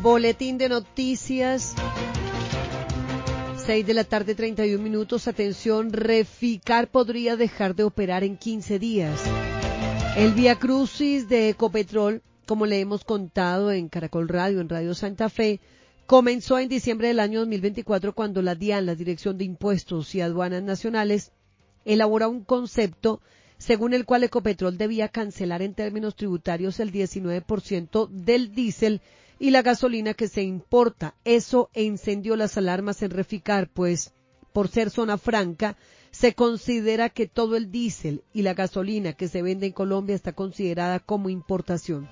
Boletín de noticias. 6 de la tarde, 31 minutos. Atención, Reficar podría dejar de operar en 15 días. El Viacrucis de Ecopetrol, como le hemos contado en Caracol Radio, en Radio Santa Fe, comenzó en diciembre del año 2024 cuando la DIAN, la Dirección de Impuestos y Aduanas Nacionales, elaboró un concepto según el cual Ecopetrol debía cancelar en términos tributarios el 19% del diésel y la gasolina que se importa. Eso encendió las alarmas en Reficar, pues por ser zona franca, se considera que todo el diésel y la gasolina que se vende en Colombia está considerada como importación.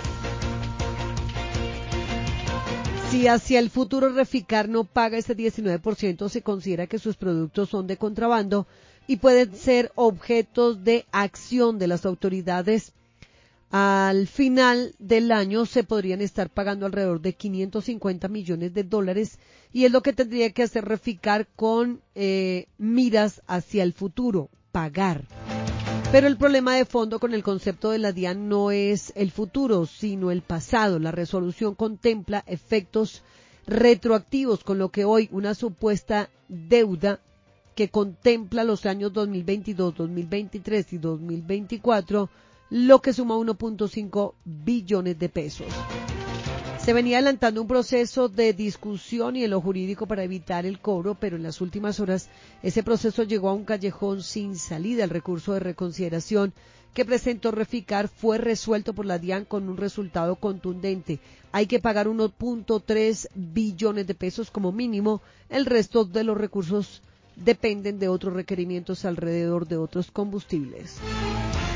Si hacia el futuro Reficar no paga ese 19%, se considera que sus productos son de contrabando y pueden ser objetos de acción de las autoridades. Al final del año se podrían estar pagando alrededor de 550 millones de dólares y es lo que tendría que hacer Reficar con miras hacia el futuro, pagar. Pero el problema de fondo con el concepto de la DIAN no es el futuro, sino el pasado. La resolución contempla efectos retroactivos, con lo que hoy una supuesta deuda que contempla los años 2022, 2023 y 2024, lo que suma 1.5 billones de pesos. Se venía adelantando un proceso de discusión y en lo jurídico para evitar el cobro, pero en las últimas horas ese proceso llegó a un callejón sin salida. El recurso de reconsideración que presentó Reficar fue resuelto por la DIAN con un resultado contundente. Hay que pagar 1.3 billones de pesos como mínimo. El resto de los recursos dependen de otros requerimientos alrededor de otros combustibles.